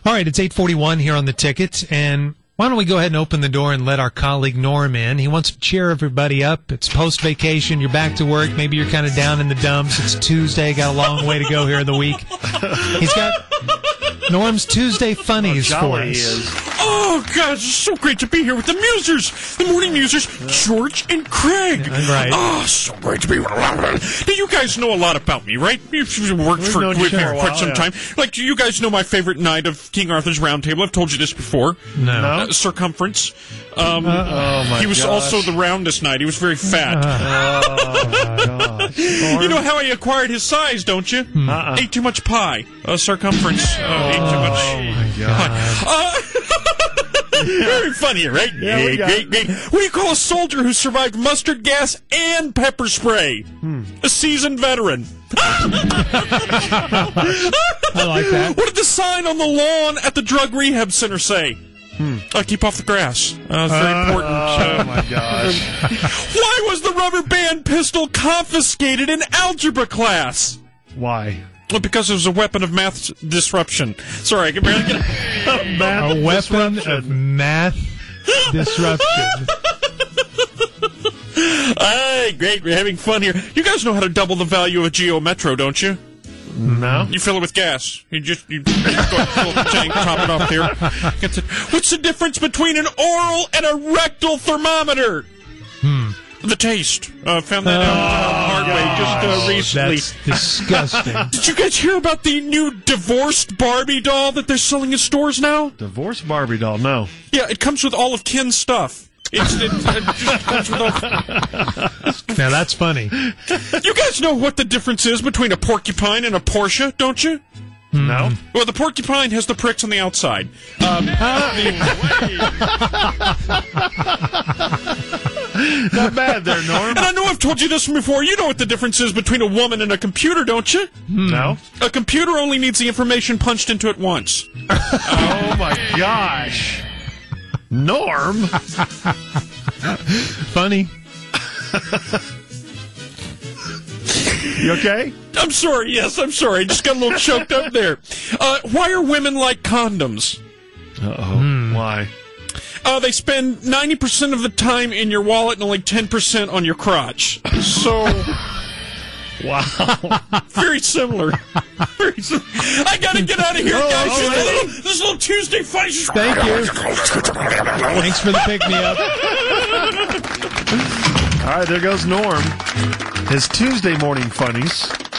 All right, it's 8:41 here on the Ticket, and why don't we go ahead and open the door and let our colleague Norm in? He wants to cheer everybody up. It's post-vacation. You're back to work. Maybe you're kind of down in the dumps. It's Tuesday. Got a long way to go here in the week. He's got Norm's Tuesday funnies for us. Oh, God, it's so great to be here with the Musers, the Morning Musers, George and Craig. Right. Oh, so great to be with them. Now, you guys know a lot about me, right? You've worked with me for quite some time. Like, you guys know my favorite night of King Arthur's Round Table. I've told you this before. No. Circumference. He was also the roundest knight. He was very fat. You know how he acquired his size, don't you? Ate too much pie. Circumference. Ate too much pie. Very funny, right? Yeah, great. What do you call a soldier who survived mustard gas and pepper spray? A seasoned veteran. I like that. What did the sign on the lawn at the drug rehab center say? Keep off the grass. It's very important. Oh, my gosh. Why was the rubber band pistol confiscated in algebra class? Why? Well, because it was a weapon of math disruption. Sorry, I can barely get A weapon of math disruption. Hey, great. We're having fun here. You guys know how to double the value of a Geo Metro, don't you? No. You fill it with gas. You go fill the tank, top it off there. What's the difference between an oral and a rectal thermometer? The taste. Found that out the hard way just recently. That's disgusting. Did you guys hear about the new divorced Barbie doll that they're selling in stores now? Divorce Barbie doll, no. Yeah, it comes with all of Ken's stuff. It just comes with all... Now, that's funny. You guys know what the difference is between a porcupine and a Porsche, don't you? No. Well, the porcupine has the pricks on the outside. Not bad there, Norm. And I know I've told you this before. You know what the difference is between a woman and a computer, don't you? No. A computer only needs the information punched into it once. Oh, my gosh. Norm? Funny. You okay? I'm sorry. Yes, I'm sorry. I just got a little choked up there. Why are women like condoms? Uh-oh. Why? They spend 90% of the time in your wallet and only 10% on your crotch. So... Wow. Very similar. I gotta get out of here, guys. This little Tuesday fight. Thank you. Thanks for the pick-me-up. All right, there goes Norm. His Tuesday morning funnies.